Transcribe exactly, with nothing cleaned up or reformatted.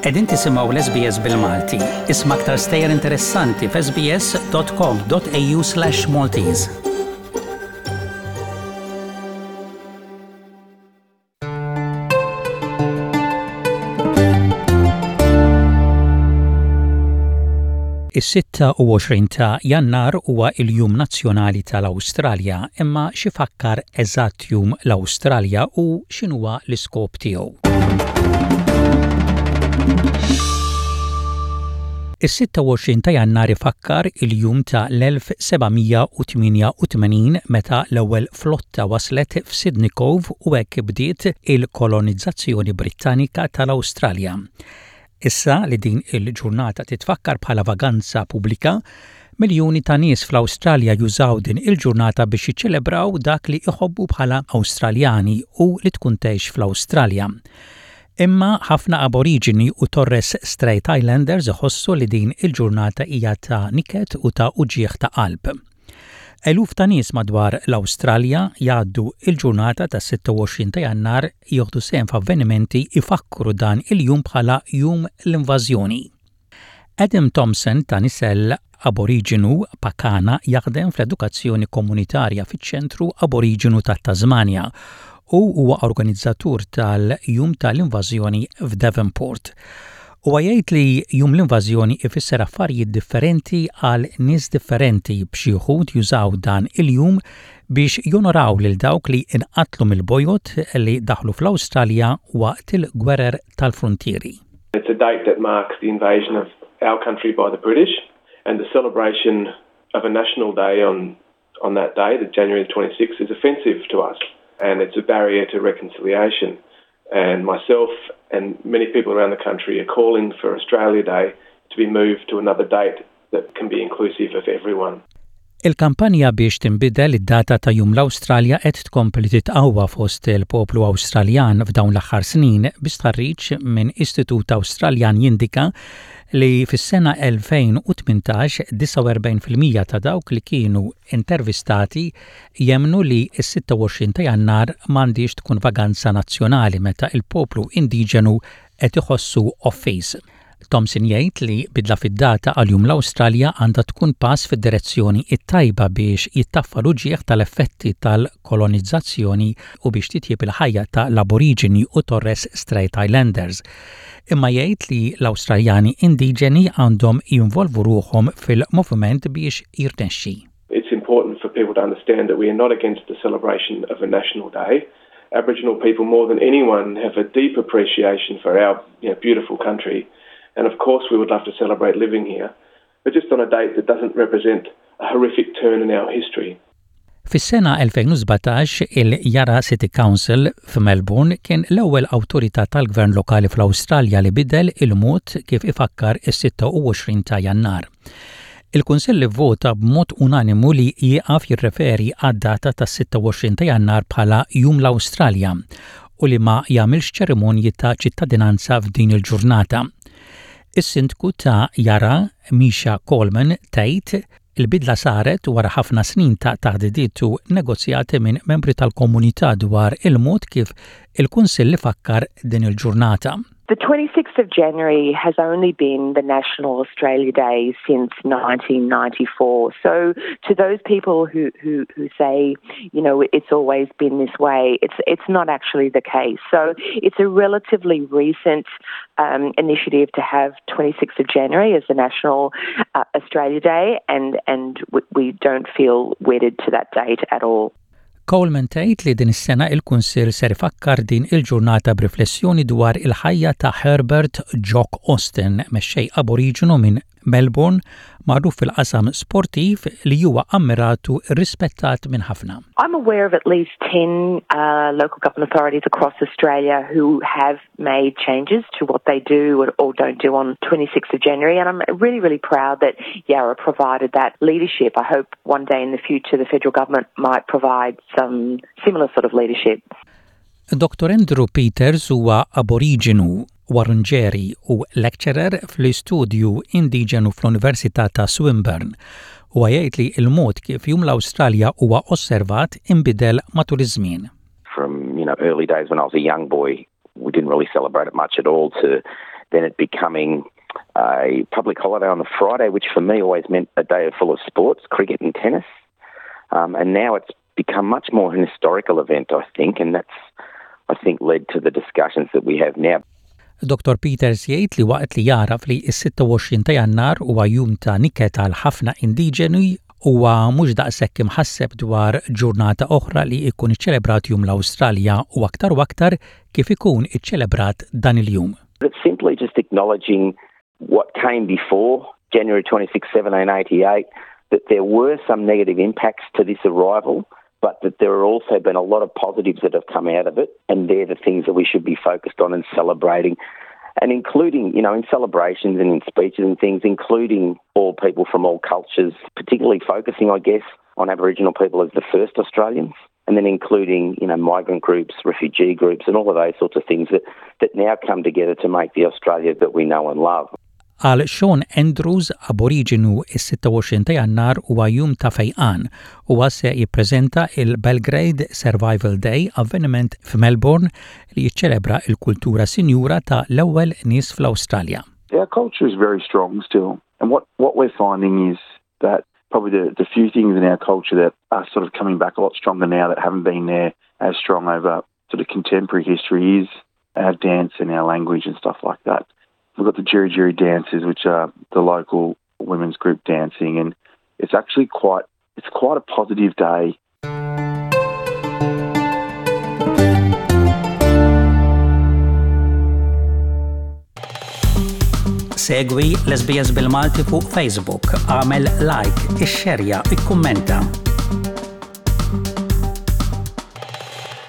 Qegħdin tisimgħu l-S B S bil-Malti. Isma' aktar stejjer interessanti f s b s dot com dot a u slash Maltese. Is-sitta u għoxrin ta' Jannar huwa l-Jum Nazzjonali tal-Awstralja, imma xi fakkar eżatt jum l-Awstralja u x'inhuwa l-iskop tiegħu. Is-sitta u għoxrin ta' Jannar ifakkar il-jum ta' l-elf sebgħimija u tminja u tmenin meta l-ewwel flotta waslet f'Sydney Cove u hekk bdiet il-kolonizzazzjoni Brittanika tal-Awstralja. Issa li din il-ġurnata titfakkar bħala vaganza pubblika, miljuni ta' nies fl-Awstralja jużaw din il-ġurnata biex jiċċelebraw dak li jħobbu bħala Awstraljani u li tkun tgħix fl-Awstralja. Imma ħafna Aborigini u Torres Strait Islanders iħossu li din il-ġurnata hija ta' niket u ta' uġieħ ta' qalb. Eluf ta' nies madwar l-Awstralja jgħaddu il-ġurnata ta' sitta u għoxrin ta' Jannar jieħdu sehem f'avvenimenti ifakkru dan il-jum bħala jum l-invażjoni. Adam Thompson ta' nisel Aboriginu Pakana jaħdem fl-edukazzjoni komunitarja fiċ-ċentru Aboriginu tat-Tasmania u huwa organizzatur tal-jum tal-invażjoni f'Devonport. U għajajt li jum l-invażjoni ifisser affarijiet differenti għal nies differenti b'xi wħud jużaw dan il-jum biex jonoraw lil dawk li inqatlu mill-bojot li daħlu fl-Awstralja waqt il-gwerer tal-frontieri. It's a date that marks the invasion of our country by the British and the celebration of a national day on on that day, the January twenty-sixth, is offensive to us and it's a barrier to reconciliation. And myself and many people around the country are calling for Australia Day to be moved to another date that can be inclusive of everyone. Il-kampanja biex tinbidel id-data ta' jum l-Awstralja qed tkompli titqawwa fost il-poplu Awstraljan f'dawn l-aħħar snin biex tħarriġ minn Istitut Awstraljan jindika li fis-sena elfejn u tmintax disa u erbgħin fil-mija ta' dawk li kienu intervistati jemmnu li s-sitta u għoxrin ta' Jannar m'għandix tkun vaganza nazzjonali meta il-poplu indiġenu qed iħossu offejs. Thompson jgħid li bidla fid-data għal jum l-Awstralja għandha tkun pass fid-direzzjoni it-tajba biex jittaffa l-uġieħ tal-effetti tal-kolonizzazzjoni u biex titjib il-ħajja ta' l-Aborigini u Torres Strait Islanders. Imma jgħid li l-Awstraljani indiġeni għandhom jinvolvu ruħhom fil-moviment biex jirnexxi. It's important for people to understand that we are not against the celebration of a national day. Aboriginal people more than anyone have a deep appreciation for our, you know, beautiful country. And of course we would love to celebrate living here, but just on a date that doesn't represent a horrific turn in our history. Fis-sena elfejn u sbatax il-Yarra City Council f'Melbourne kien l-ewwel awtorità tal-gvern lokali fl-Awstralja li bidel il-mod kif ifakkar is-sitta u għoxrin ta' Jannar. Il-Kunsill vvota b'mod unanimu li jieqaf jirreferi għad-data tas-sitta u għoxrin ta' Jannar bħala jum l-Awstralja u li ma jagħmilx ċerimonji ta' ċittadinanza f'din il-ġurnata. Is-sindku ta' Yarra, Misha Coleman, tgħid il-bidla saret wara ħafna snin ta' taħdidiet u negozjati minn membri tal-komunità dwar il-mod kif il-Kunsill ifakkar din il-ġurnata. The twenty-sixth of January has only been the National Australia Day since nineteen ninety-four. So to those people who, who, who say, you know, it's always been this way, it's it's not actually the case. So it's a relatively recent um, initiative to have twenty-sixth of January as the National uh, Australia Day, and, and we, we don't feel wedded to that date at all. Coleman tgħid li din is-sena il-Kunsill ser ifakkar din il-ġurnata b'riflessjoni dwar il-ħajja ta' Herbert Jock Austin, mexxej Aboriginu minn Melbourne, magħruf fil-qasam sportiv li huwa ammiratu rispettat minn ħafna. I'm aware of at least ten uh, local government authorities across Australia who have made changes to what they do or, or don't do on twenty-sixth of January, and I'm really, really proud that Yarra provided that leadership. I hope one day in the future the federal government might provide some similar sort of leadership. Doctor Andrew Peters huwa Aboriginu Wurundjeri u lecturer fl-istudju indiġenu fl-Università ta' Swinburne u għajajt li il-mod kif jum l-Awstralja huwa osservat inbidel matul iż-żmien. From, you know, early days when I was a young boy, we didn't really celebrate it much at all to then it becoming a public holiday on the Friday, which for me always meant a day full of sports, cricket and tennis. Um, and now it's become much more an historical event, I think, and that's, I think, led to the discussions that we have now. Doktor Peters jgħid li waqt li jaraf li s-sitta u għoxrin ta' Jannar huwa jum ta' nikket għal ħafna indiġeni huwa mhux daqshekk imħasseb dwar ġurnata oħra li jkun iċċelebrat jum l-Awstralja u aktar u aktar kif ikun iċċelebrat dan il-jum. It's simply just acknowledging what came before January twenty-sixth, seventeen eighty-eight, that there were some negative impacts to this arrival, but that there have also been a lot of positives that have come out of it, and they're the things that we should be focused on and celebrating, and including, you know, in celebrations and in speeches and things, including all people from all cultures, particularly focusing, I guess, on Aboriginal people as the first Australians, and then including, you know, migrant groups, refugee groups, and all of those sorts of things that, that now come together to make the Australia that we know and love. Għal Sean Andrews, aboriġinu is-sitta u għoxrin ta' Jannar huwa jum ta' fejqan huwa se jippreżenta il-Belgrade Survival Day avveniment f'Melbourne li jiċċelebra l-kultura sinjura ta' l-ewwel nies fl-Awstralja. Our culture is very strong still, and what, what we're finding is that probably the, the few things in our culture that are sort of coming back a lot stronger now that haven't been there as strong over sort of contemporary history is our dance and our language and stuff like that. We've got the Jiri Jiri dances, which are the local women's group dancing, and it's actually quite, it's quite a positive day. Segwi l-S B S bil-Malti fuq Facebook, għamel like, ixxerja, ikkummenta.